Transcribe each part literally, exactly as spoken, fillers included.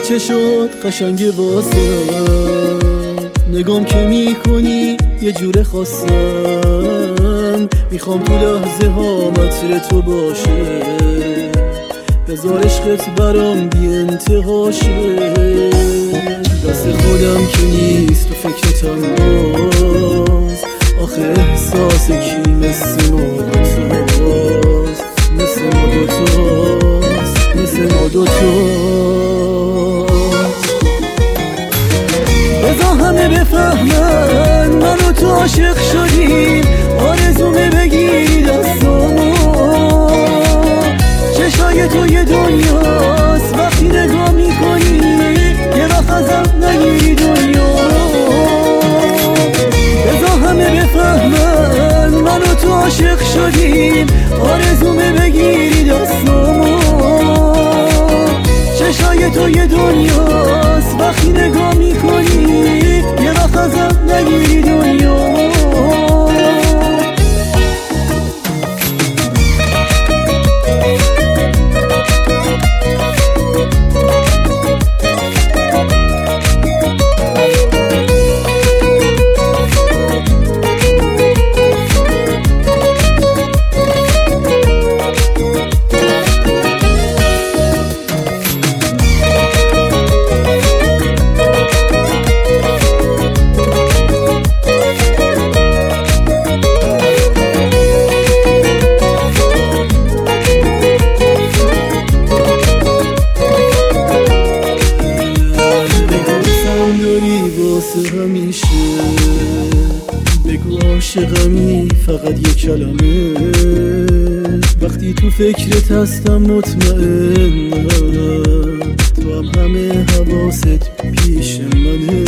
چشات قشنگ واسه نگام که میکنی یه جور خاصم، میخوام تو لحظه ها مطر تو باشه، بذار عشقت برام بی انتهاشه. دست خودم که نیست تو فکرتم باز، آخه احساس کی مثل ما دوتاست، مثل ما دوتاست، مثل ما دوتاست. بذار همه بفهمن من و تو عاشق شدیم، آرزومه بگیری دستامو، چشای تو یه دنیاست، وقتی نگاه میکنی یه وقت ازم نگیری دنیا. بذار همه بفهمن من و تو عاشق شدیم، آرزومه بگیری دستامو، چشای تو یه دنیاست، وقتی نگاه میکنی یه وقت ازم نگیری دنیا. همیشه بگو عاشقمی فقط یک کلمه، وقتی تو فکرت هستم مطمئنم تو هم همه حواست پیش منه.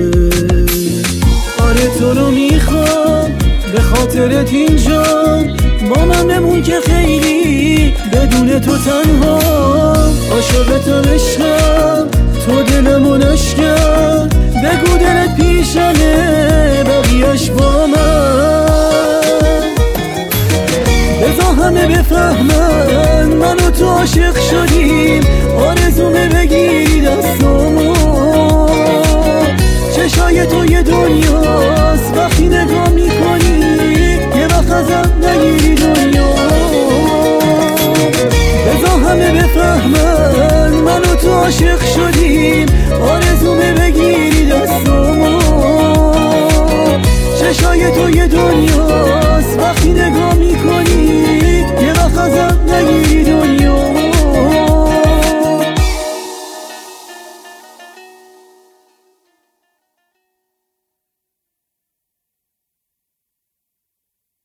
آره تو رو میخوام به خاطرت اینجا، با من بمون که خیلی بدون تو تنها، عاشقتم عشقم تو دلمو نشکن، بگو دلت پیشمه بقیه‌اش با من. بذار همه بفهمن من و تو عاشق شدیم، آرزومه بگیری دستامو، چشای تو یه دنیاست، وقتی نگاه